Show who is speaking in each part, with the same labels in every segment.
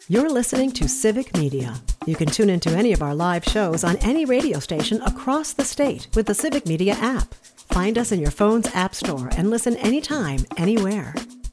Speaker 1: You're listening to Civic Media. You can tune into any of our live shows on any radio station across the state with the Civic Media app. Find us in your phone's app store and listen anytime, anywhere.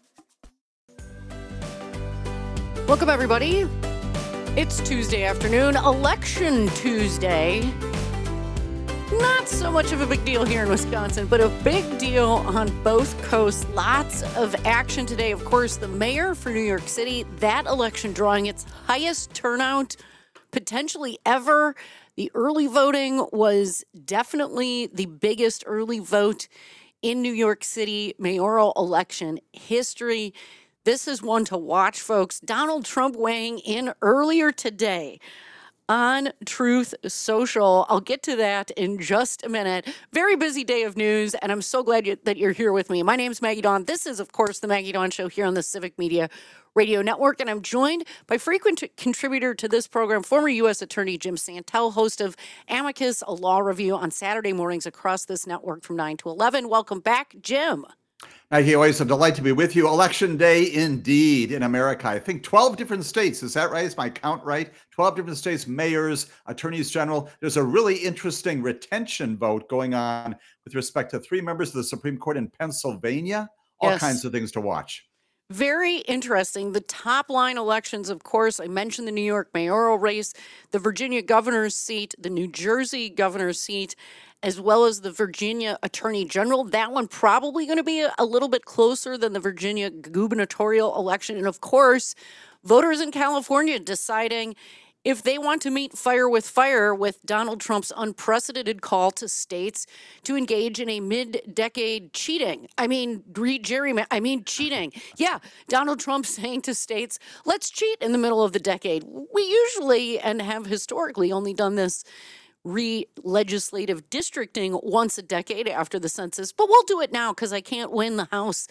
Speaker 2: Welcome, everybody. It's Tuesday afternoon, Election Tuesday. Not so much of a big deal here in Wisconsin, but a big deal on both coasts. Lots of action today. Of course, the mayor for New York City, that election drawing its highest turnout potentially ever. The early voting was definitely the biggest early vote in New York City mayoral election history. This is one to watch, folks. Donald Trump weighing in earlier today on Truth Social. I'll get to that in just a minute. Very busy day of news, and I'm so glad that you're here with me. My name's Maggie Dawn. This is, of course, the Maggie Dawn Show here on the Civic Media Radio Network, and I'm joined by frequent contributor to this program, former U.S. Attorney Jim Santel, host of Amicus, a law review on Saturday mornings across this network from 9 to 11. Welcome back, Jim.
Speaker 3: Maggie, always a delight to be with you. Election day indeed in America. I think 12 different states. Is that right? Is my count right? 12 different states, mayors, attorneys general. There's a really interesting retention vote going on with respect to 3 members of the Supreme Court in Pennsylvania. All kinds of things to watch.
Speaker 2: Very interesting. The top line elections, of course, I mentioned the New York mayoral race, the Virginia governor's seat, the New Jersey governor's seat, as well as the Virginia Attorney General. That one probably going to be a little bit closer than the Virginia gubernatorial election. And of course, voters in California deciding if they want to meet fire with Donald Trump's unprecedented call to states to engage in a mid-decade cheating. Cheating. Yeah, Donald Trump saying to states, let's cheat in the middle of the decade. We usually and have historically only done this legislative districting once a decade after the census, but we'll do it now because I can't win the House,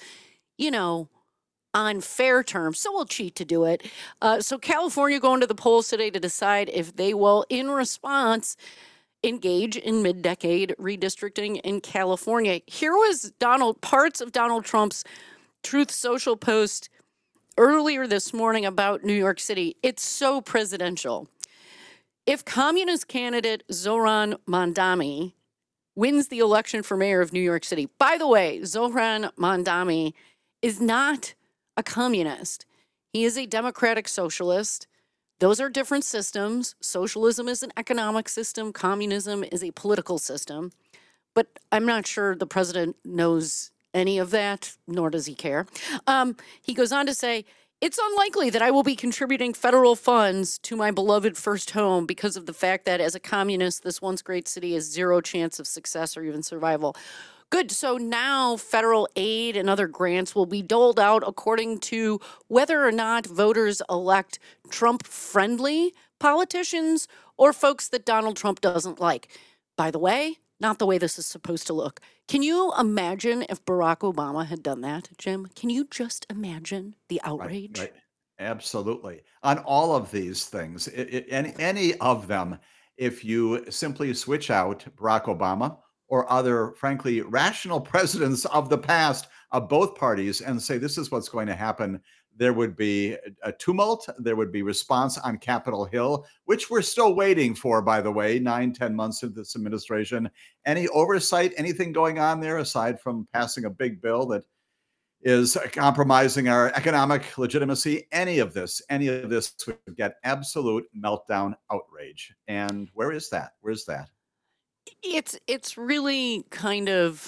Speaker 2: on fair terms, so we'll cheat to do it. So California going to the polls today to decide if they will, in response, engage in mid-decade redistricting in California. Here was parts of Donald Trump's Truth Social post earlier this morning about New York City. It's so presidential. If communist candidate Zohran Mamdani wins the election for mayor of New York City, by the way, Zohran Mamdani is not a communist. He is a democratic socialist. Those are different systems. Socialism is an economic system. Communism is a political system. But I'm not sure the president knows any of that, nor does he care. He goes on to say, it's unlikely that I will be contributing federal funds to my beloved first home because of the fact that as a communist, this once great city has zero chance of success or even survival. Good. So now federal aid and other grants will be doled out according to whether or not voters elect Trump-friendly politicians or folks that Donald Trump doesn't like. By the way, not the way this is supposed to look. Can you imagine if Barack Obama had done that, Jim? Can you just imagine the outrage?
Speaker 3: Right. Absolutely. On all of these things, any of them, if you simply switch out Barack Obama or other, frankly, rational presidents of the past of both parties and say, this is what's going to happen, there would be a tumult. There would be response on Capitol Hill, which we're still waiting for, by the way, 9-10 months into this administration. Any oversight, anything going on there aside from passing a big bill that is compromising our economic legitimacy? Any of this would get absolute meltdown outrage. And where is that? Where's that?
Speaker 2: It's really kind of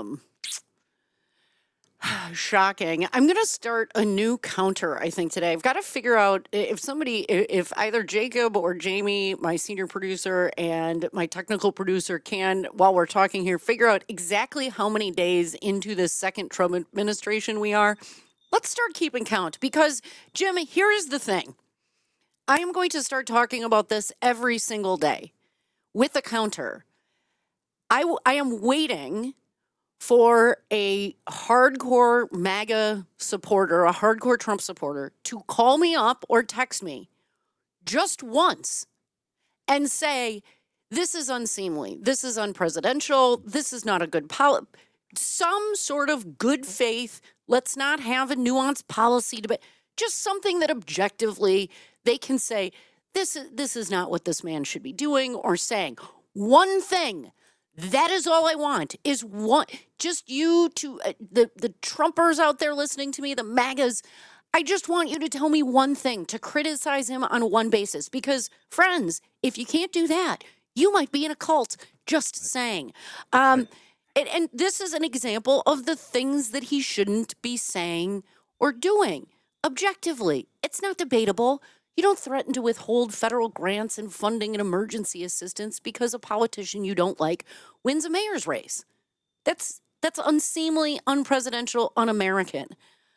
Speaker 2: shocking. I'm going to start a new counter, I think, today. I've got to figure out if either Jacob or Jamie, my senior producer, and my technical producer can, while we're talking here, figure out exactly how many days into this second Trump administration we are. Let's start keeping count because, Jim, here is the thing. I am going to start talking about this every single day with a counter. I am waiting for a hardcore MAGA supporter, a hardcore Trump supporter, to call me up or text me just once and say, this is unseemly, this is unpresidential, this is not a good policy. Some sort of good faith, let's not have a nuanced policy debate. just something that objectively they can say, this is not what this man should be doing or saying. One thing. That is all I want, is one, just you to the Trumpers out there listening to me, the MAGAs. I just want you to tell me one thing, to criticize him on one basis. Because, friends, if you can't do that, you might be in a cult. Just saying. And this is an example of the things that he shouldn't be saying or doing. Objectively, it's not debatable. You don't threaten to withhold federal grants and funding and emergency assistance because a politician you don't like wins a mayor's race. That's unseemly, unpresidential, un-American.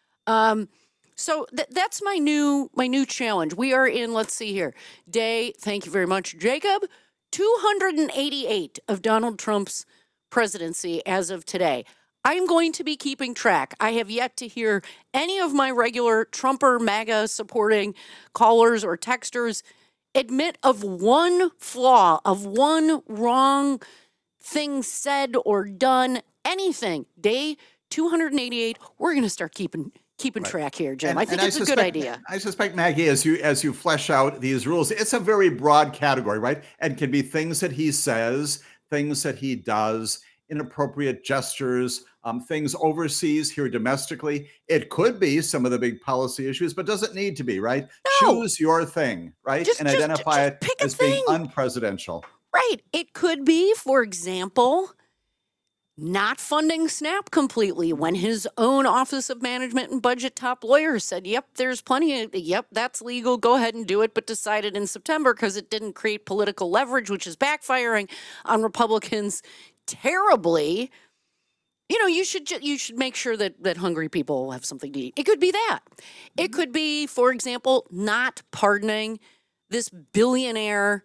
Speaker 2: So that's my new challenge. We are in, let's see here, day, thank you very much, Jacob, 288 of Donald Trump's presidency as of today. I'm going to be keeping track. I have yet to hear any of my regular Trumper MAGA supporting callers or texters admit of one flaw, of one wrong thing said or done, anything. Day 288, we're going to start keeping track here, Jim. I think it's a good idea.
Speaker 3: I suspect, Maggie, as you flesh out these rules, it's a very broad category, right? And can be things that he says, things that he does, inappropriate gestures, things overseas, here domestically. It could be some of the big policy issues, but doesn't need to be, right?
Speaker 2: No.
Speaker 3: Choose your thing, right? And identify it as being unpresidential.
Speaker 2: Right. It could be, for example, not funding SNAP completely when his own Office of Management and Budget top lawyer said, yep, there's plenty of, that's legal, go ahead and do it, but decided in September because it didn't create political leverage, which is backfiring on Republicans terribly. You should make sure that hungry people have something to eat. It could be that. It could be, for example, not pardoning this billionaire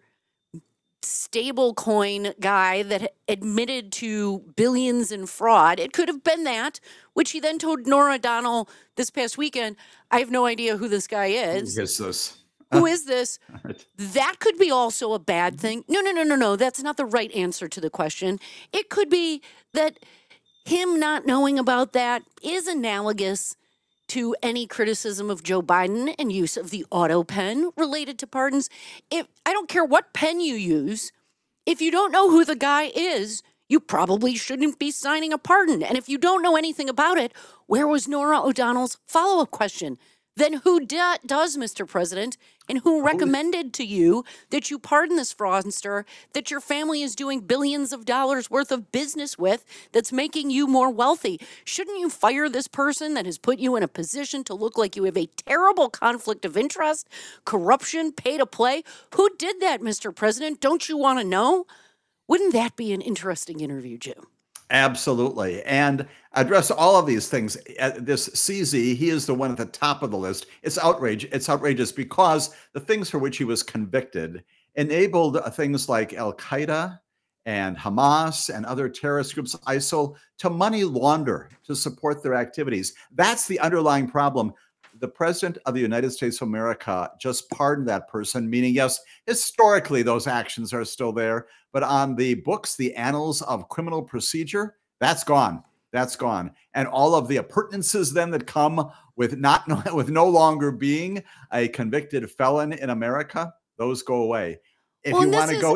Speaker 2: stablecoin guy that admitted to billions in fraud. It could have been that, which he then told Norah O'Donnell this past weekend, I have no idea who this guy is.
Speaker 3: Who is this?
Speaker 2: Who is this? That could be also a bad thing. No. That's not the right answer to the question. It could be that him not knowing about that is analogous to any criticism of Joe Biden and use of the auto pen related to pardons. I don't care what pen you use, if you don't know who the guy is, you probably shouldn't be signing a pardon. And if you don't know anything about it, where was Norah O'Donnell's follow-up question? Then who does, Mr. President, and who recommended to you that you pardon this fraudster that your family is doing billions of dollars worth of business with that's making you more wealthy? Shouldn't you fire this person that has put you in a position to look like you have a terrible conflict of interest, corruption, pay to play? Who did that, Mr. President? Don't you want to know? Wouldn't that be an interesting interview, Jim?
Speaker 3: Absolutely. And address all of these things. This CZ, he is the one at the top of the list. It's outrage. It's outrageous because the things for which he was convicted enabled things like Al-Qaeda and Hamas and other terrorist groups, ISIL, to money launder, to support their activities. That's the underlying problem. The President of the United States of America just pardoned that person, meaning, yes, historically those actions are still there, but on the books, the annals of criminal procedure, that's gone. That's gone. And all of the appurtenances then that come with no longer being a convicted felon in America, those go away. If you want to go...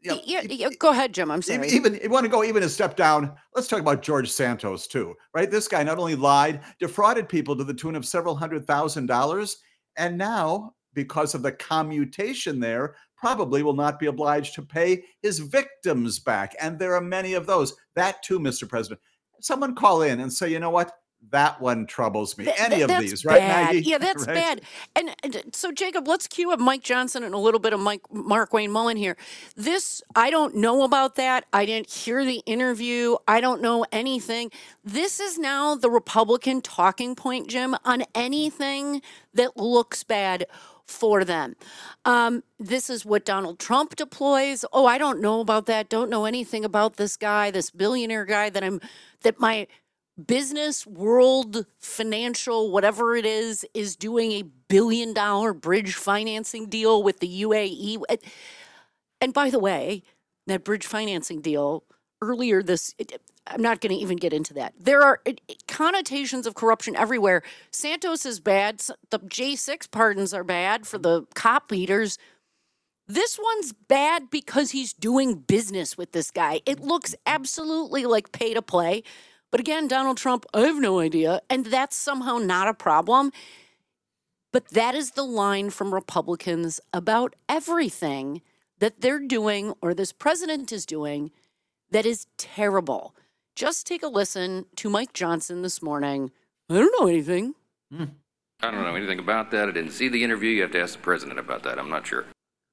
Speaker 2: Go ahead, Jim. I'm sorry.
Speaker 3: Even you want to go even a step down. Let's talk about George Santos too, right? This guy not only lied, defrauded people to the tune of several $100,000, and now, because of the commutation there, probably will not be obliged to pay his victims back. And there are many of those. That too, Mr. President. Someone call in and say, you know what? That one troubles me. Any of these, right, Maggie?
Speaker 2: Yeah, that's
Speaker 3: right?
Speaker 2: bad. And so, Jacob, let's cue up Mike Johnson and a little bit of Mark Wayne Mullen here. This, I don't know about that. I didn't hear the interview. I don't know anything. This is now the Republican talking point, Jim, on anything that looks bad for them. This is what Donald Trump deploys. Oh, I don't know about that. Don't know anything about this guy, this billionaire guy that my business, world, financial, whatever it is doing a $1 billion bridge financing deal with the UAE. And by the way, that bridge financing deal earlier I'm not going to even get into that. There are connotations of corruption everywhere. Santos is bad. The J6 pardons are bad for the cop leaders. This one's bad because he's doing business with this guy. It looks absolutely like pay to play. But again, Donald Trump, I have no idea. And that's somehow not a problem. But that is the line from Republicans about everything that they're doing or this president is doing that is terrible. Just take a listen to Mike Johnson this morning. I don't know anything.
Speaker 4: I don't know anything about that. I didn't see the interview. You have to ask the president about that. I'm not sure.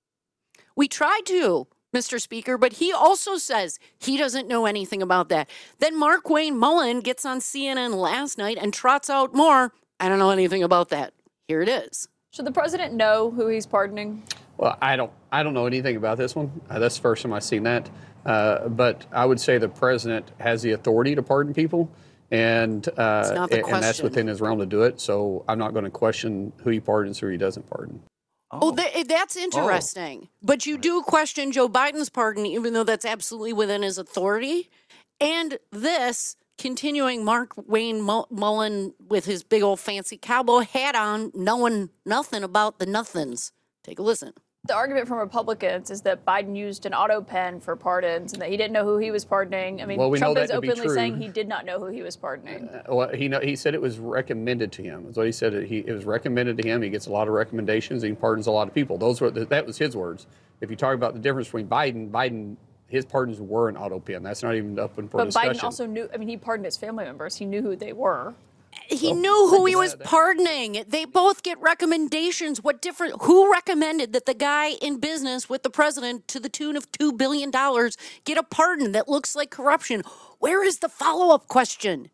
Speaker 2: We tried to, Mr. Speaker, but he also says he doesn't know anything about that. Then Markwayne Mullin gets on CNN last night and trots out more. I don't know anything about that. Here it is.
Speaker 5: Should the president know who he's pardoning?
Speaker 6: Well, I don't know anything about this one. That's the first time I've seen that. But I would say the president has the authority to pardon people, and that's within his realm to do it. So I'm not going to question who he pardons or who he doesn't pardon.
Speaker 2: That's interesting. But you do question Joe Biden's pardon, even though that's absolutely within his authority. And this, continuing Markwayne Mullin with his big old fancy cowboy hat on, knowing nothing about the nothings. Take a listen.
Speaker 5: The argument from Republicans is that Biden used an auto pen for pardons and that he didn't know who he was pardoning. I mean, Trump is openly saying he did not know who he was pardoning.
Speaker 6: He said it was recommended to him. That's what he said. It was recommended to him. He gets a lot of recommendations. He pardons a lot of people. That was his words. If you talk about the difference between Biden, his pardons were an auto pen. That's not even up for discussion.
Speaker 5: But Biden also knew. I mean, he pardoned his family members. He knew who they were.
Speaker 2: He knew who he was pardoning. They both get recommendations. Who recommended that the guy in business with the president to the tune of $2 billion get a pardon that looks like corruption? Where is the follow-up question?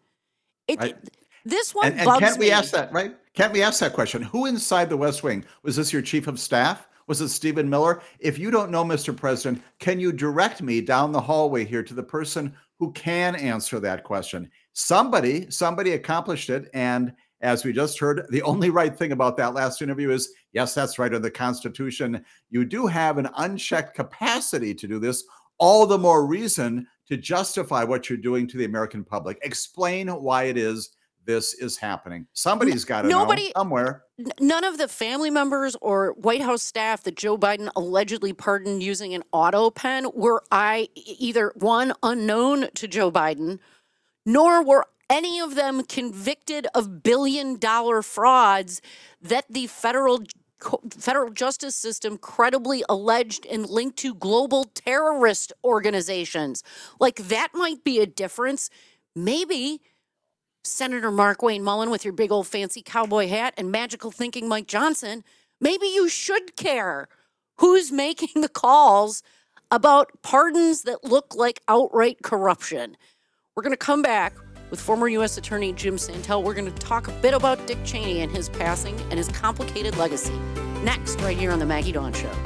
Speaker 2: This one bugs
Speaker 3: can't we
Speaker 2: me.
Speaker 3: ask that, right? Can't we ask that question? Who inside the West Wing? Was this your chief of staff? Was it Stephen Miller? If you don't know, Mr. President, can you direct me down the hallway here to the person who can answer that question? Somebody accomplished it. And as we just heard, the only right thing about that last interview is, yes, that's right. In the Constitution, you do have an unchecked capacity to do this. All the more reason to justify what you're doing to the American public. Explain why it is this is happening. Somebody's got to know somewhere.
Speaker 2: None of the family members or White House staff that Joe Biden allegedly pardoned using an auto pen were either one, unknown to Joe Biden, nor were any of them convicted of billion-dollar frauds that the federal justice system credibly alleged and linked to global terrorist organizations. Like, that might be a difference. Maybe Senator Markwayne Mullin with your big old fancy cowboy hat and magical thinking Mike Johnson, maybe you should care who's making the calls about pardons that look like outright corruption. We're going to come back with former U.S. Attorney Jim Santel. We're going to talk a bit about Dick Cheney and his passing and his complicated legacy. Next, right here on The Maggie Dawn Show.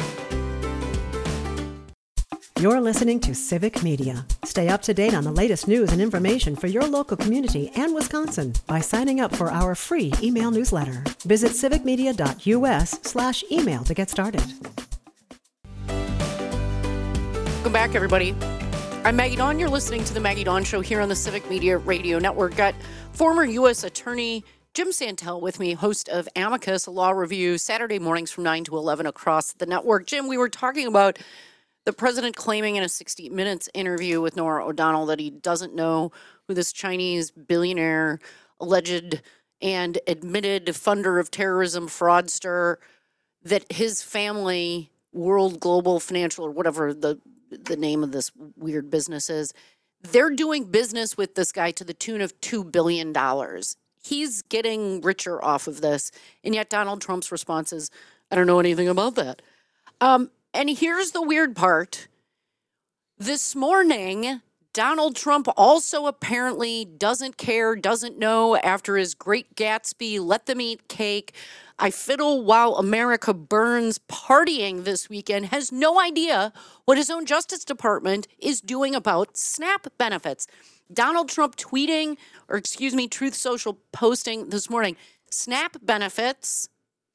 Speaker 1: You're listening to Civic Media. Stay up to date on the latest news and information for your local community and Wisconsin by signing up for our free email newsletter. Visit civicmedia.us/email to get started.
Speaker 2: Welcome back, everybody. I'm Maggie Dawn. You're listening to The Maggie Dawn Show here on the Civic Media Radio Network. Got former U.S. Attorney Jim Santel with me, host of Amicus, a law review, Saturday mornings from 9 to 11 across the network. Jim, we were talking about the president claiming in a 60 Minutes interview with Norah O'Donnell that he doesn't know who this Chinese billionaire, alleged and admitted funder of terrorism, fraudster, that his family, World Global Financial, or whatever the name of this weird business is, they're doing business with this guy to the tune of $2 billion. He's getting richer off of this. And yet Donald Trump's response is, I don't know anything about that. And here's the weird part. This morning, Donald Trump also apparently doesn't care, doesn't know after his Great Gatsby, let them eat cake, I fiddle while America burns partying this weekend, has no idea what his own Justice Department is doing about SNAP benefits. Donald Trump tweeting, Truth Social posting this morning, SNAP benefits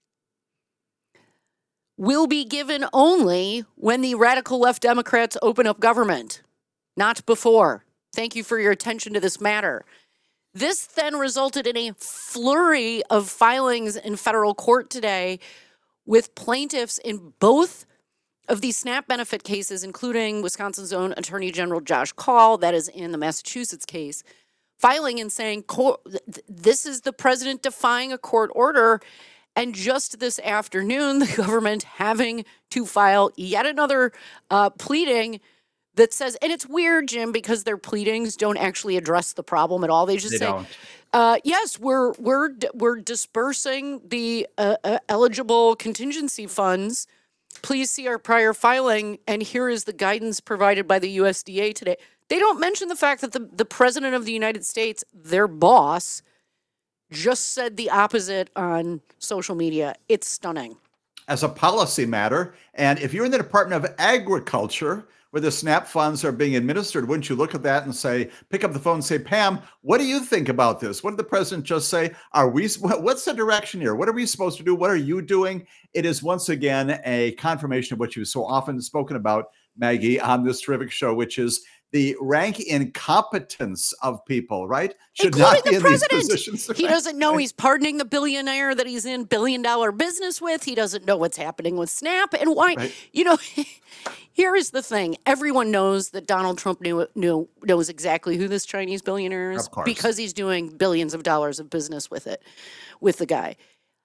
Speaker 2: will be given only when the radical left Democrats open up government, not before. Thank you for your attention to this matter. This then resulted in a flurry of filings in federal court today with plaintiffs in both of these SNAP benefit cases, including Wisconsin's own Attorney General Josh Kaul, that is in the Massachusetts case, filing and saying, this is the president defying a court order. And just this afternoon, the government having to file yet another pleading that says, and it's weird, Jim, because their pleadings don't actually address the problem at all. They just say, yes, we're dispersing the eligible contingency funds. Please see our prior filing, and here is the guidance provided by the USDA today. They don't mention the fact that the president of the United States, their boss, just said the opposite on social media. It's stunning.
Speaker 3: As a policy matter, and if you're in the Department of Agriculture, where the SNAP funds are being administered, wouldn't you look at that and say, pick up the phone and say, Pam, what do you think about this? What did the president just say? What's the direction here? What are we supposed to do? What are you doing? It is once again a confirmation of what you've so often spoken about, Maggie, on this terrific show, which is the rank incompetence of people, right?
Speaker 2: Should not be in these positions. He doesn't know he's pardoning the billionaire that he's in billion-dollar business with. He doesn't know what's happening with SNAP and why. Right. You know, here is the thing. Everyone knows that Donald Trump knows exactly who this Chinese billionaire is because he's doing billions of dollars of business with the guy.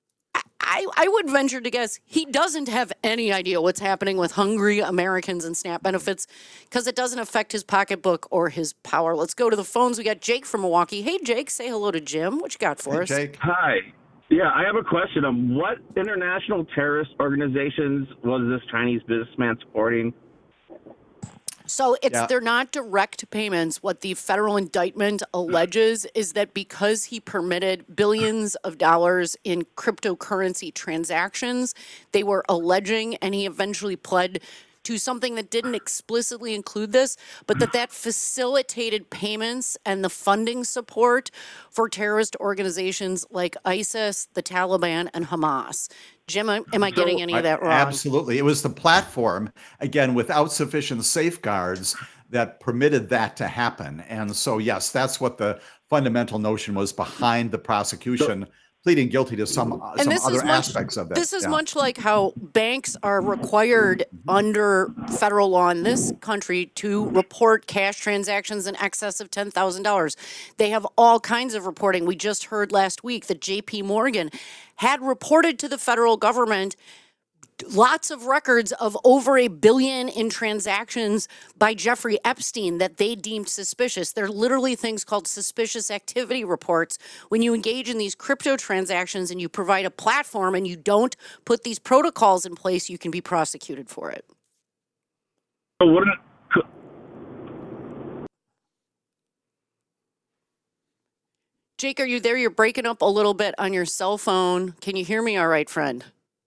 Speaker 2: I would venture to guess he doesn't have any idea what's happening with hungry Americans and SNAP benefits because it doesn't affect his pocketbook or his power. Let's go to the phones. We got Jake from Milwaukee. Hey, Jake, say hello to Jim. What you got for us?
Speaker 3: Jake.
Speaker 7: Hi. Yeah, I have a question. What international terrorist organizations was this Chinese businessman supporting?
Speaker 2: So they're not direct payments. What the federal indictment alleges is that because he permitted billions of dollars in cryptocurrency transactions, they were alleging, and he eventually pled to something that didn't explicitly include this, but that facilitated payments and the funding support for terrorist organizations like ISIS, the Taliban, and Hamas. Jim, am I getting any of that wrong?
Speaker 3: Absolutely. It was the platform, again, without sufficient safeguards that permitted that to happen. And so, yes, that's what the fundamental notion was behind the prosecution, pleading guilty to some other aspects of that.
Speaker 2: This is much like how banks are required under federal law in this country to report cash transactions in excess of $10,000. They have all kinds of reporting. We just heard last week that JP Morgan had reported to the federal government lots of records of over $1 billion in transactions by Jeffrey Epstein that they deemed suspicious. They're literally things called suspicious activity reports. When you engage in these crypto transactions and you provide a platform and you don't put these protocols in place, you can be prosecuted for it. Jake, are you there? You're breaking up a little bit on your cell phone. Can you hear me all right, friend?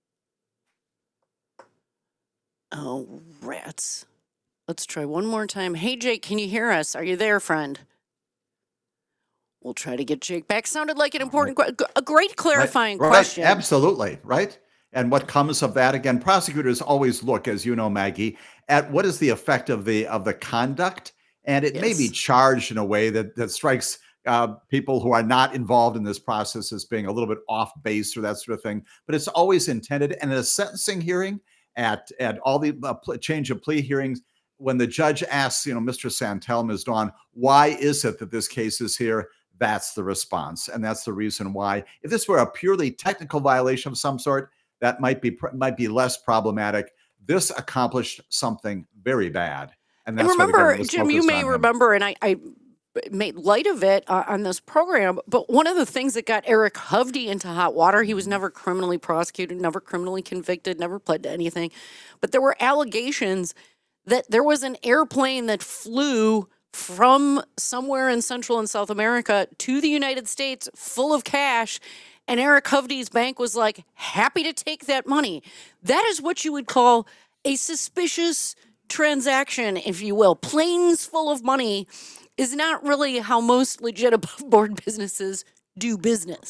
Speaker 2: Oh, rats. Let's try one more time. Hey, Jake, can you hear us? Are you there, friend? We'll try to get Jake back. Sounded like an important, a great clarifying question.
Speaker 3: Absolutely, right? And what comes of that? Again, prosecutors always look, as you know, Maggie, at what is the effect of the conduct, and it may be charged in a way that strikes people who are not involved in this process as being a little bit off base or that sort of thing. But it's always intended, and in a sentencing hearing, at all the change of plea hearings, when the judge asks, Mr. Santel, Ms. Dawn, why is it that this case is here? That's the response. And that's the reason why. If this were a purely technical violation of some sort, that might be less problematic. This accomplished something very bad. And that's
Speaker 2: remember, Jim, you may remember, and I made light of it on this program, but one of the things that got Eric Hovde into hot water, he was never criminally prosecuted, never criminally convicted, never pled to anything, but there were allegations that there was an airplane that flew from somewhere in Central and South America to the United States full of cash, and Eric Hovde's bank was like, happy to take that money. That is what you would call a suspicious transaction, if you will. Planes full of money is not really how most legit above board businesses do business.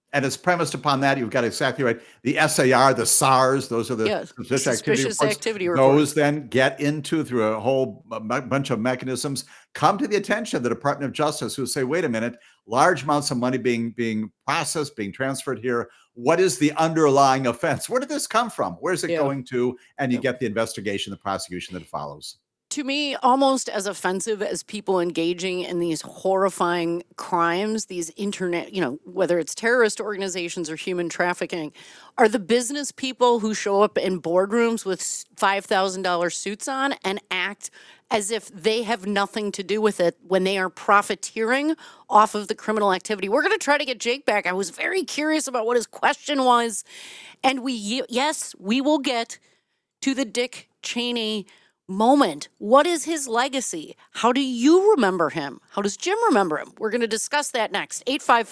Speaker 3: And it's premised upon that. You've got exactly right. The SAR, the SARS, those are the
Speaker 2: suspicious activity reports.
Speaker 3: Those then get into, through a whole bunch of mechanisms, come to the attention of the Department of Justice, who say, wait a minute, large amounts of money being processed, being transferred here. What is the underlying offense? Where did this come from? Where's it going to? And you get the investigation, the prosecution that follows.
Speaker 2: To me, almost as offensive as people engaging in these horrifying crimes, these internet, whether it's terrorist organizations or human trafficking, are the business people who show up in boardrooms with $5,000 suits on and act as if they have nothing to do with it when they are profiteering off of the criminal activity. We're going to try to get Jake back. I was very curious about what his question was. And we will get to the Dick Cheney moment. What is his legacy? How do you remember him? How does Jim remember him? We're going to discuss that next.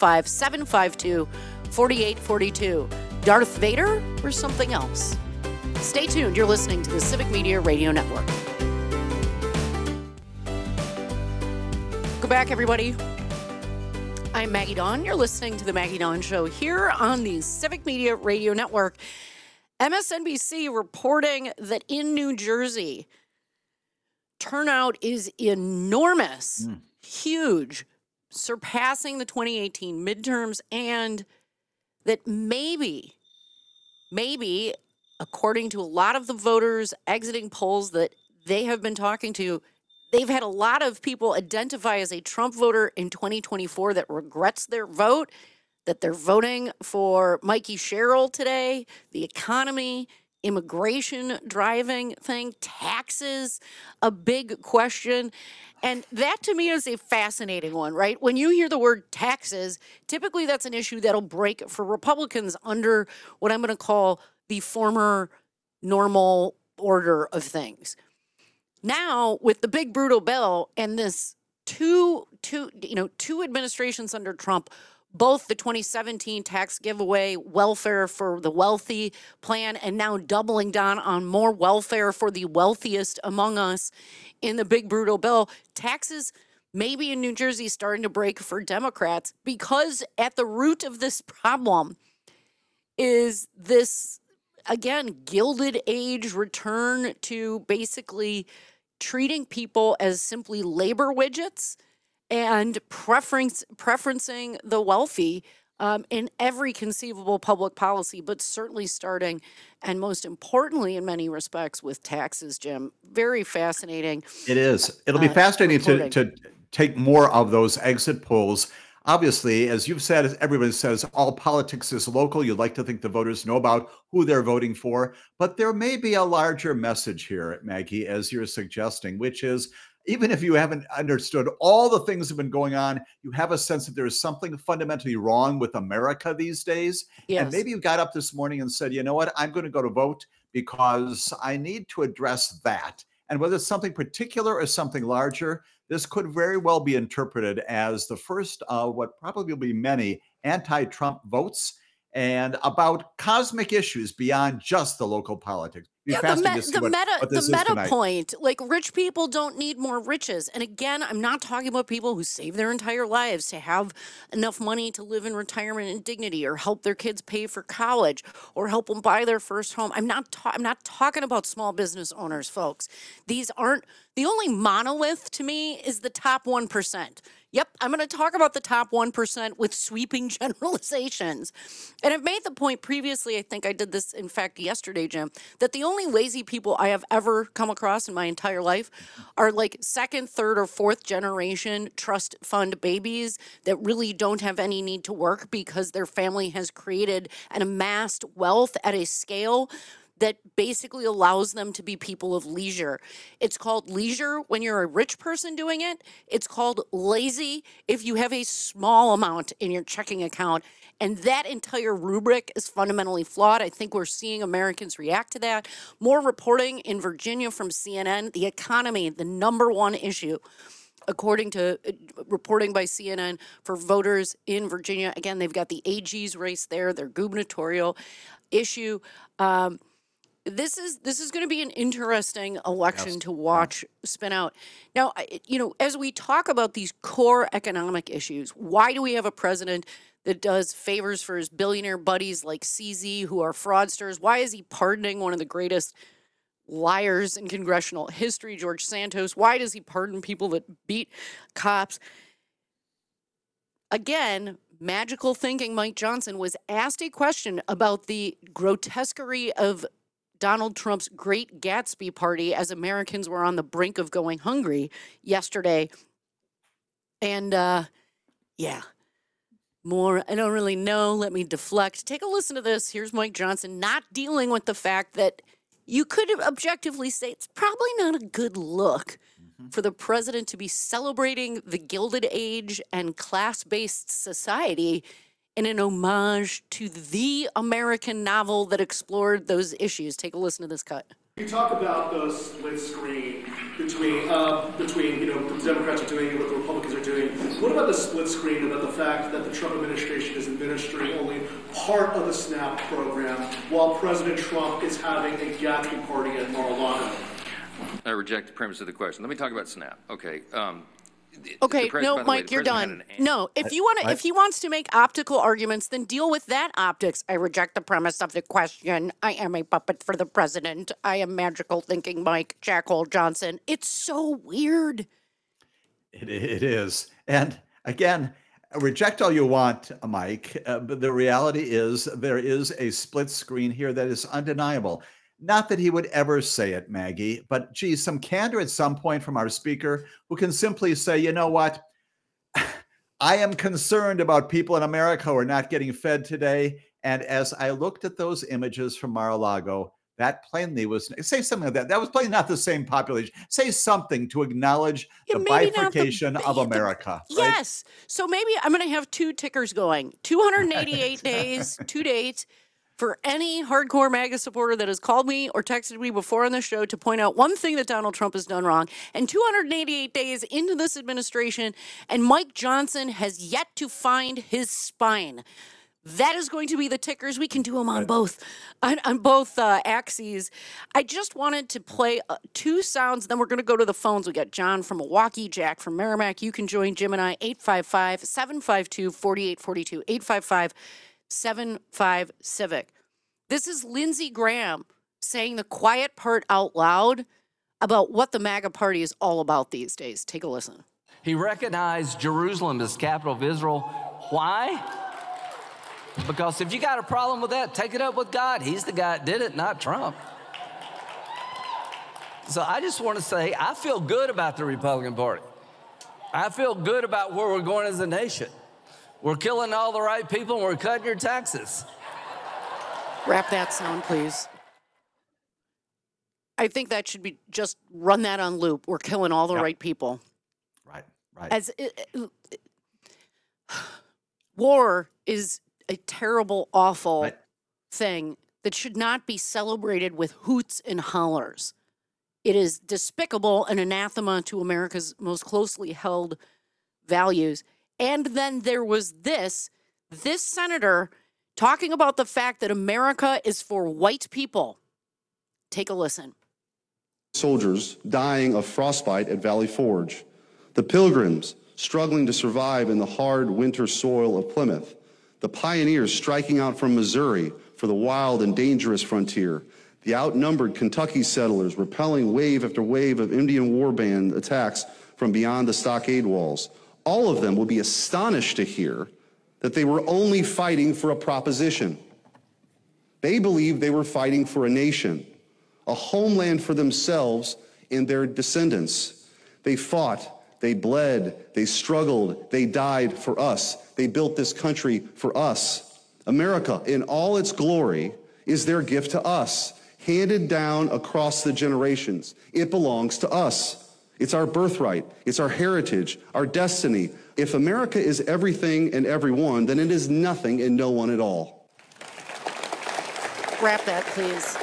Speaker 2: 855-752-4842. Darth Vader or something else? Stay tuned. You're listening to the Civic Media Radio Network. Go back, everybody. I'm Maggie Dawn. You're listening to the Maggie Dawn Show here on the Civic Media Radio Network. MSNBC reporting that in New Jersey, turnout is enormous, huge, surpassing the 2018 midterms, and that maybe, according to a lot of the voters exiting polls that they have been talking to, they've had a lot of people identify as a Trump voter in 2024 that regrets their vote, that they're voting for Mikey Sherrill today, the economy, immigration, driving thing, taxes, a big question. And that to me is a fascinating one, right? When you hear the word taxes, typically that's an issue that'll break for Republicans under what I'm going to call the former normal order of things. Now, with the big brutal bill and this two administrations under Trump, both the 2017 tax giveaway, welfare for the wealthy plan, and now doubling down on more welfare for the wealthiest among us in the big brutal bill, taxes maybe in New Jersey starting to break for Democrats, because at the root of this problem is this, again, Gilded Age return to basically treating people as simply labor widgets and preferencing the wealthy in every conceivable public policy, but certainly starting, and most importantly, in many respects, with taxes, Jim. Very fascinating.
Speaker 3: It is. It'll be fascinating to take more of those exit polls. Obviously, as you've said, as everybody says, all politics is local. You'd like to think the voters know about who they're voting for. But there may be a larger message here, Maggie, as you're suggesting, which is, even if you haven't understood all the things that have been going on, you have a sense that there is something fundamentally wrong with America these days. Yes. And maybe you got up this morning and said, you know what, I'm going to go to vote because I need to address that. And whether it's something particular or something larger, this could very well be interpreted as the first of what probably will be many anti-Trump votes, and about cosmic issues beyond just the local politics.
Speaker 2: The meta point, like, rich people don't need more riches. And again, I'm not talking about people who save their entire lives to have enough money to live in retirement and dignity, or help their kids pay for college, or help them buy their first home. I'm not talking about small business owners, folks. These aren't, the only monolith to me is the top 1%. Yep, I'm going to talk about the top 1% with sweeping generalizations. And I've made the point previously, I think I did this, in fact, yesterday, Jim, that the only lazy people I have ever come across in my entire life are like second, third, or fourth generation trust fund babies that really don't have any need to work because their family has created and amassed wealth at a scale that basically allows them to be people of leisure. It's called leisure when you're a rich person doing it. It's called lazy if you have a small amount in your checking account. And that entire rubric is fundamentally flawed. I think we're seeing Americans react to that. More reporting in Virginia from CNN, the economy, the number one issue, according to reporting by CNN for voters in Virginia. Again, they've got the AG's race there, their gubernatorial issue. This is going to be an interesting election to watch spin out. Now, as we talk about these core economic issues, why do we have a president that does favors for his billionaire buddies like CZ, who are fraudsters? Why is he pardoning one of the greatest liars in congressional history, George Santos? Why does he pardon people that beat cops? Again, magical thinking Mike Johnson was asked a question about the grotesquerie of Donald Trump's Great Gatsby party as Americans were on the brink of going hungry yesterday. And, more, I don't really know. Let me deflect. Take a listen to this. Here's Mike Johnson not dealing with the fact that you could objectively say it's probably not a good look for the president to be celebrating the Gilded Age and class-based society in an homage to the American novel that explored those issues. Take a listen to this cut.
Speaker 8: You talk about the split screen between the Democrats are doing and what the Republicans are doing. What about the split screen about the fact that the Trump administration is administering only part of the SNAP program while President Trump is having a Gatsby party at Mar-a-Lago?
Speaker 4: I reject the premise of the question. Let me talk about SNAP. Okay.
Speaker 2: Okay, no, Mike, you're done. No, if he wants to make optical arguments, then deal with that optics. I reject the premise of the question. I am a puppet for the president. I am magical thinking Mike Jackhole Johnson. It's so weird.
Speaker 3: It is. And again, reject all you want, Mike, but the reality is there is a split screen here that is undeniable. Not that he would ever say it, Maggie, but geez, some candor at some point from our speaker who can simply say, you know what? I am concerned about people in America who are not getting fed today. And as I looked at those images from Mar-a-Lago, that plainly was, say something like that. That was plainly not the same population. Say something to acknowledge the bifurcation of America.
Speaker 2: Right? Yes. So maybe I'm going to have two tickers going. 288 days, 2 dates. For any hardcore MAGA supporter that has called me or texted me before on the show to point out one thing that Donald Trump has done wrong, and 288 days into this administration, and Mike Johnson has yet to find his spine. That is going to be the tickers. We can do them on both axes. I just wanted to play two sounds, then we're going to go to the phones. We got John from Milwaukee, Jack from Merrimack. You can join Jim and I, 855-752-4842, 855-75-Civic. This is Lindsey Graham saying the quiet part out loud about what the MAGA party is all about these days. Take a listen.
Speaker 9: He recognized Jerusalem as capital of Israel. Why? Because if you got a problem with that, take it up with God. He's the guy that did it, not Trump. So I just want to say, I feel good about the Republican Party. I feel good about where we're going as a nation. We're killing all the right people and we're cutting your taxes.
Speaker 2: Wrap that sound, please. I think that should be just run that on loop. We're killing all the right people.
Speaker 3: Right.
Speaker 2: War is a terrible, awful thing that should not be celebrated with hoots and hollers. It is despicable and anathema to America's most closely held values. And then there was this senator talking about the fact that America is for white people. Take a listen.
Speaker 10: Soldiers dying of frostbite at Valley Forge. The Pilgrims struggling to survive in the hard winter soil of Plymouth. The pioneers striking out from Missouri for the wild and dangerous frontier. The outnumbered Kentucky settlers repelling wave after wave of Indian war band attacks from beyond the stockade walls. All of them will be astonished to hear that they were only fighting for a proposition. They believed they were fighting for a nation, a homeland for themselves and their descendants. They fought, they bled, they struggled, they died for us. They built this country for us. America, in all its glory, is their gift to us, handed down across the generations. It belongs to us. It's our birthright. It's our heritage, our destiny. If America is everything and everyone, then it is nothing and no one at all.
Speaker 2: Wrap that, please.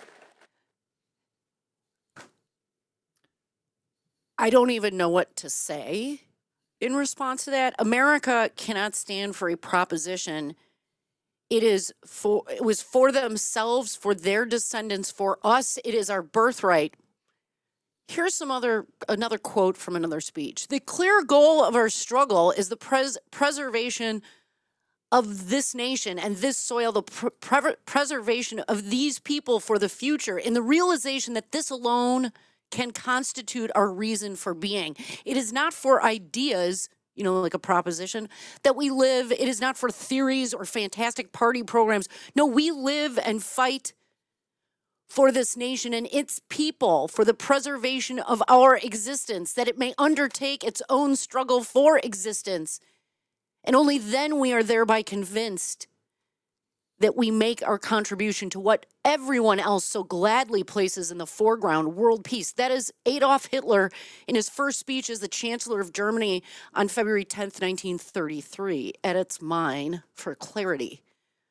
Speaker 2: I don't even know what to say in response to that. America cannot stand for a proposition. It was for themselves, for their descendants, for us. It is our birthright. Here's another quote from another speech. The clear goal of our struggle is the preservation of this nation and this soil, the preservation of these people for the future, in the realization that this alone can constitute our reason for being. It is not for ideas, like a proposition, that we live. It is not for theories or fantastic party programs. No, we live and fight for this nation and its people, for the preservation of our existence, that it may undertake its own struggle for existence. And only then we are thereby convinced that we make our contribution to what everyone else so gladly places in the foreground, world peace. That is Adolf Hitler in his first speech as the Chancellor of Germany on February 10th, 1933. Edits mine for clarity.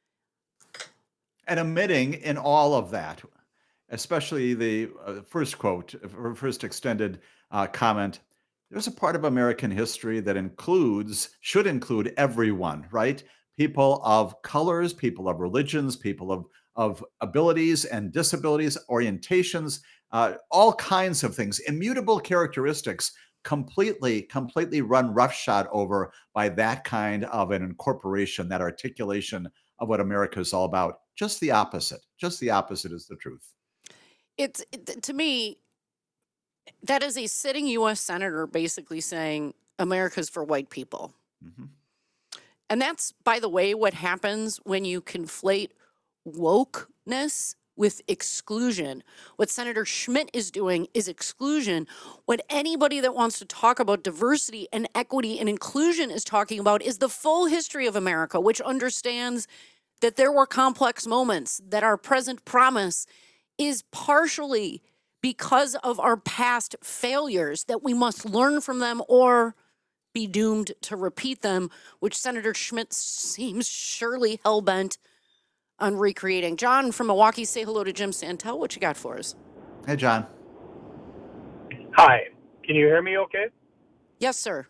Speaker 3: And omitting in all of that, especially the first quote, first extended comment, there's a part of American history that should include everyone, right? People of colors, people of religions, people of abilities and disabilities, orientations, all kinds of things, immutable characteristics, completely run roughshod over by that kind of an incorporation, that articulation of what America is all about. Just the opposite is the truth.
Speaker 2: To me, that is a sitting U.S. senator basically saying America's for white people. Mm-hmm. And that's, by the way, what happens when you conflate wokeness with exclusion. What Senator Schmidt is doing is exclusion. What anybody that wants to talk about diversity and equity and inclusion is talking about is the full history of America, which understands that there were complex moments, that our present promise is partially because of our past failures, that we must learn from them or be doomed to repeat them, which Senator Schmidt seems surely hell-bent on recreating. John from Milwaukee, say hello to Jim Santel. What you got for us?
Speaker 3: Hey, John.
Speaker 11: Hi. Can you hear me okay?
Speaker 2: Yes, sir.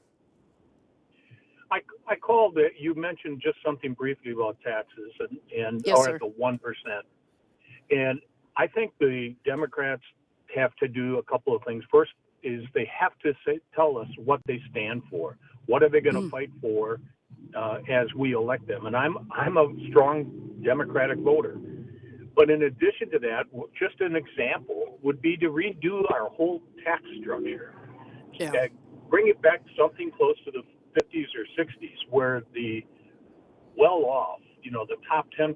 Speaker 11: I called it. You mentioned just something briefly about taxes and
Speaker 2: yes,
Speaker 11: or the 1%. And I think the Democrats have to do a couple of things. First is they have to tell us what they stand for. What are they going to fight for as we elect them? And I'm a strong Democratic voter. But in addition to that, just an example would be to redo our whole tax structure.
Speaker 2: Yeah.
Speaker 11: Bring it back to something close to the 50s or 60s, where the well-off, the top 10%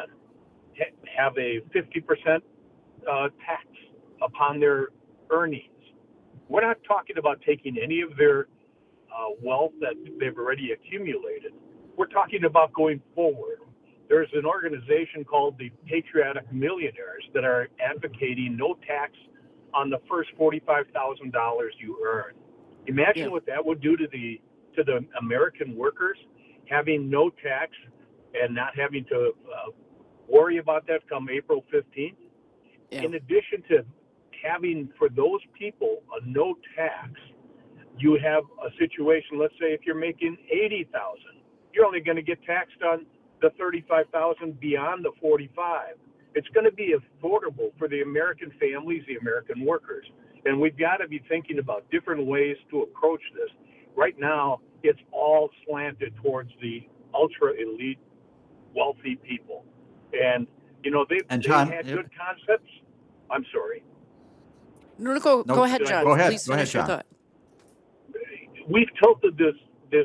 Speaker 11: have a 50% tax upon their earnings. We're not talking about taking any of their wealth that they've already accumulated. We're talking about going forward. There's an organization called the Patriotic Millionaires that are advocating no tax on the first $45,000 you earn. Imagine what that would do to the American workers, having no tax and not having to worry about that come April 15th. Yeah. In addition to having for those people a no tax, you have a situation, let's say if you're making $80,000, you're only going to get taxed on the $35,000 beyond the $45,000. It's going to be affordable for the American families, the American workers. And we've got to be thinking about different ways to approach this. Right now, it's all slanted towards the ultra elite, wealthy people. And, they've had good concepts. I'm sorry.
Speaker 2: No, go ahead, John.
Speaker 3: Go ahead.
Speaker 2: Please
Speaker 3: go ahead,
Speaker 2: finish your
Speaker 3: John.
Speaker 2: thought.
Speaker 11: We've tilted this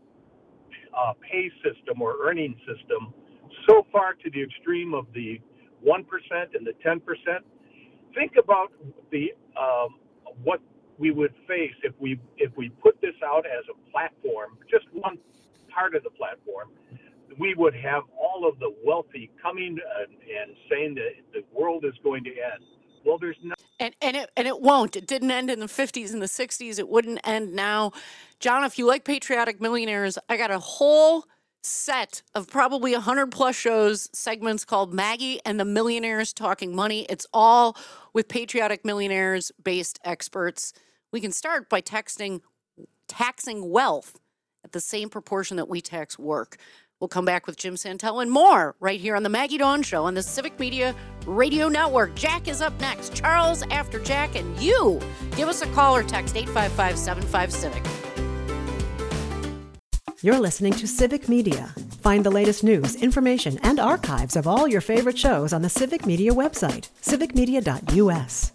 Speaker 11: pay system or earning system so far to the extreme of the 1% and the 10%. Think about the what we would face if we put this out as a platform, just one part of the platform. We would have all of the wealthy coming and saying that the world is going to end. Well, there's no.
Speaker 2: And it won't. It didn't end in the 50s and the 60s. It wouldn't end now. John, if you like Patriotic Millionaires, I got a whole set of probably 100+ shows, segments called Maggie and the Millionaires Talking Money. It's all with Patriotic Millionaires-based experts. We can start by taxing wealth at the same proportion that we tax work. We'll come back with Jim Santel and more right here on the Maggie Dawn Show on the Civic Media Radio Network. Jack is up next. Charles after Jack, and you. Give us a call or text 855-75-CIVIC.
Speaker 1: You're listening to Civic Media. Find the latest news, information, and archives of all your favorite shows on the Civic Media website, civicmedia.us.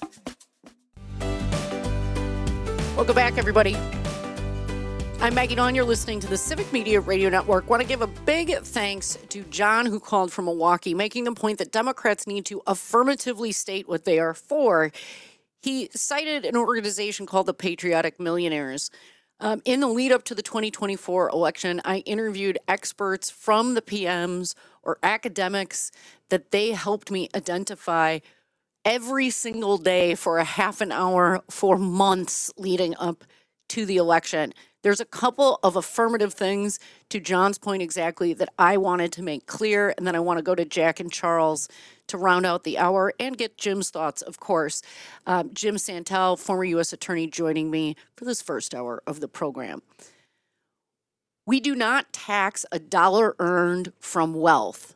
Speaker 2: Welcome back, everybody. I'm Maggie Dawn. You're listening to the Civic Media Radio Network. Want to give a big thanks to John, who called from Milwaukee, making the point that Democrats need to affirmatively state what they are for. He cited an organization called the Patriotic Millionaires. In the lead up to the 2024 election, I interviewed experts from the PMs or academics that they helped me identify every single day for a half an hour for months leading up to the election. There's a couple of affirmative things, to John's point exactly, that I wanted to make clear, and then I want to go to Jack and Charles to round out the hour and get Jim's thoughts, of course. Jim Santel, former U.S. Attorney, joining me for this first hour of the program. We do not tax a dollar earned from wealth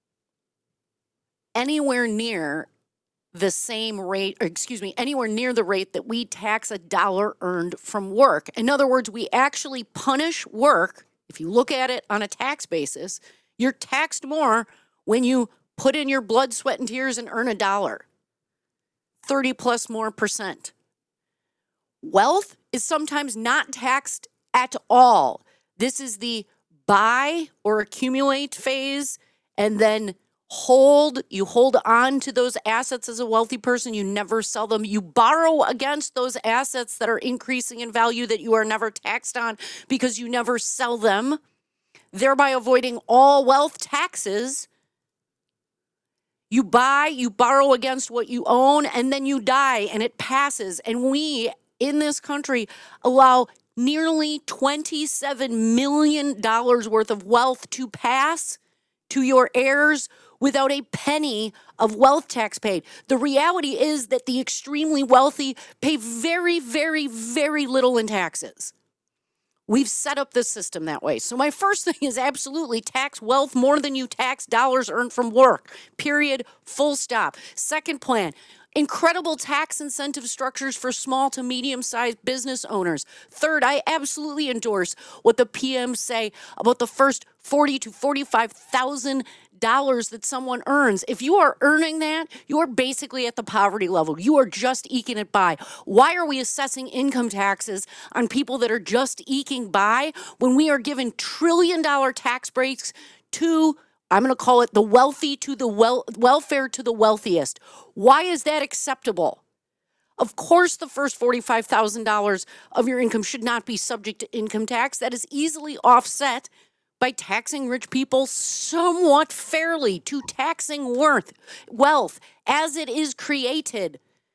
Speaker 2: anywhere near the same rate, anywhere near the rate that we tax a dollar earned from work. In other words, we actually punish work. If you look at it on a tax basis, you're taxed more when you put in your blood, sweat, and tears and earn $1, 30+ more percent. Wealth is sometimes not taxed at all. This is the buy or accumulate phase, and then you hold on to those assets as a wealthy person. You never sell them. You borrow against those assets that are increasing in value that you are never taxed on because you never sell them, thereby avoiding all wealth taxes. You borrow against what you own, and then you die, and it passes. And we, in this country, allow nearly $27 million worth of wealth to pass to your heirs without a penny of wealth tax paid. The reality is that the extremely wealthy pay very, very, very little in taxes. We've set up this system that way. So my first thing is absolutely tax wealth more than you tax dollars earned from work. Period. Full stop. Second plan, incredible tax incentive structures for small to medium-sized business owners. Third, I absolutely endorse what the PMs say about the first $40,000 to $45,000 that someone earns. If you are earning that, you are basically at the poverty level. You are just eking it by. Why are we assessing income taxes on people that are just eking by when we are giving trillion-dollar tax breaks to, I'm going to call it the wealthy to the welfare to the wealthiest? Why is that acceptable? Of course, the first $45,000 of your income should not be subject to income tax. That is easily offset by taxing rich people somewhat fairly to taxing wealth as it is created.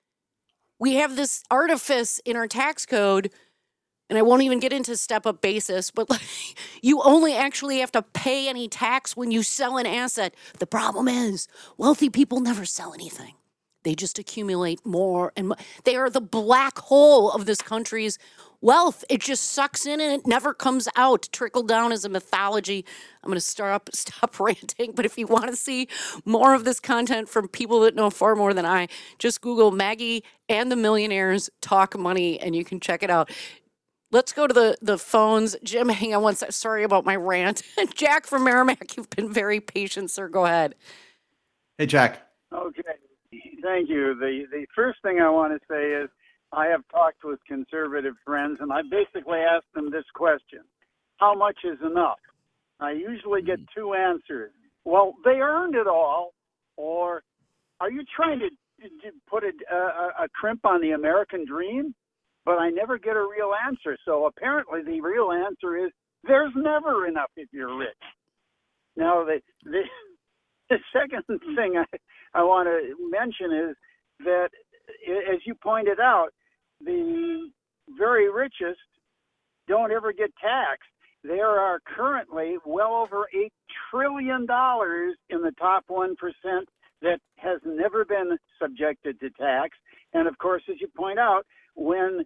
Speaker 2: We have this artifice in our tax code, and I won't even get into step-up basis, but you only actually have to pay any tax when you sell an asset. The problem is wealthy people never sell anything. They just accumulate more and more. They are the black hole of this country's wealth. It just sucks in and it never comes out. Trickle down is a mythology. I'm going to stop ranting, but if you want to see more of this content from people that know far more than I, just Google Maggie and the Millionaires Talk Money and you can check it out. Let's go to the phones. Jim, hang on one second. Sorry about my rant. Jack from Merrimack, you've been very patient, sir. Go ahead.
Speaker 3: Hey, Jack.
Speaker 12: Okay. Thank you. The first thing I want to say is I have talked with conservative friends, and I basically asked them this question: how much is enough? I usually get two answers. Well, they earned it all, or are you trying to put a crimp on the American dream? But I never get a real answer. So apparently the real answer is there's never enough if you're rich. Now, the second thing I want to mention is that, as you pointed out, the very richest don't ever get taxed. There are currently well over $8 trillion in the top 1% that has never been subjected to tax. And of course, as you point out, when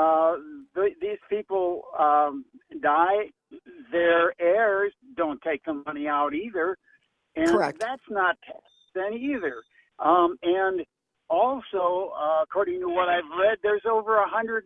Speaker 12: these people die, their heirs don't take the money out either. And
Speaker 2: correct.
Speaker 12: That's not taxed then either. And also, according to what I've read, there's over $160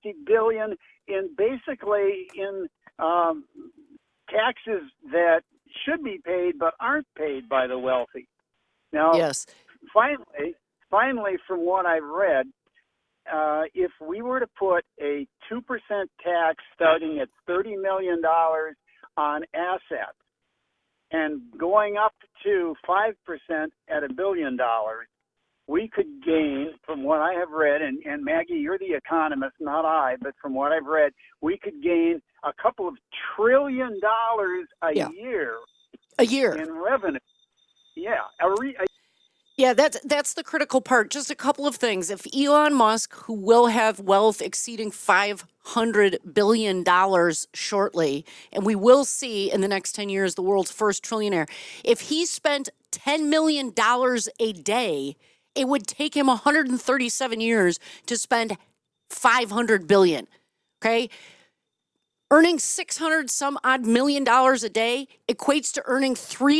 Speaker 12: billion in taxes that should be paid but aren't paid by the wealthy. Now,
Speaker 2: yes.
Speaker 12: Finally, from what I've read, if we were to put a 2% tax starting at $30 million on assets and going up to 5% at $1 billion, we could gain, from what I have read, and Maggie, you're the economist, not I, but from what I've read, we could gain a couple of $1 trillion a year.
Speaker 2: A year.
Speaker 12: In revenue. Yeah.
Speaker 2: Yeah, that's the critical part. Just a couple of things. If Elon Musk, who will have wealth exceeding $500 billion shortly, and we will see in the next 10 years the world's first trillionaire, if he spent $10 million a day, it would take him 137 years to spend $500 billion. Okay? Earning $600 some odd million a day equates to earning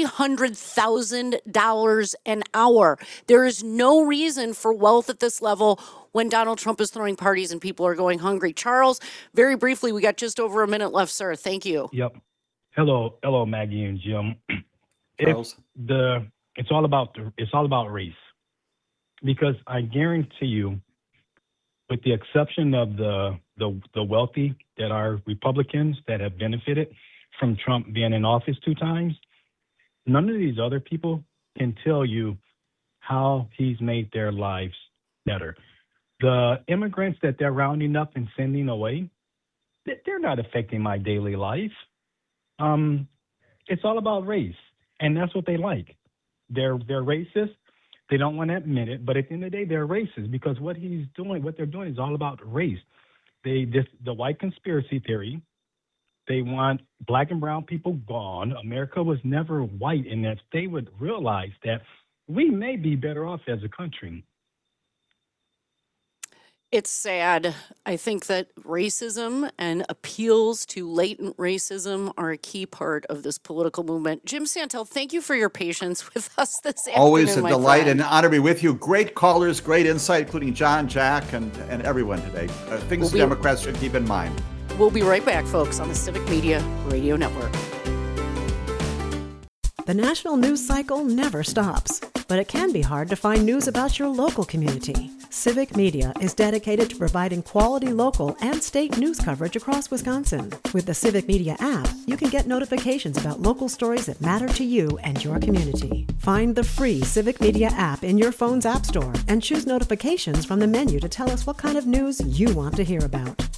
Speaker 2: $300,000 an hour. There is no reason for wealth at this level when Donald Trump is throwing parties and people are going hungry. Charles, very briefly, we got just over a minute left, sir. Thank you.
Speaker 13: Yep. Hello, Maggie and Jim.
Speaker 3: Charles.
Speaker 13: It's all about race, because I guarantee you, with the exception of the wealthy that are Republicans that have benefited from Trump being in office 2 times, none of these other people can tell you how he's made their lives better. The immigrants that they're rounding up and sending away, they're not affecting my daily life. It's all about race, and that's what they like. They're racist. They don't want to admit it, but at the end of the day, they're racist, because what they're doing is all about race. The white conspiracy theory, they want black and brown people gone. America was never white, and that they would realize that we may be better off as a country.
Speaker 2: It's sad. I think that racism and appeals to latent racism are a key part of this political movement. Jim Santel, thank you for your patience with us this afternoon.
Speaker 3: Always a delight and an honor to be with you. Great callers, great insight, including John, Jack, and everyone today. Things Democrats should keep in mind.
Speaker 2: We'll be right back, folks, on the Civic Media Radio Network.
Speaker 1: The national news cycle never stops, but it can be hard to find news about your local community. Civic Media is dedicated to providing quality local and state news coverage across Wisconsin. With the Civic Media app, you can get notifications about local stories that matter to you and your community. Find the free Civic Media app in your phone's app store and choose notifications from the menu to tell us what kind of news you want to hear about.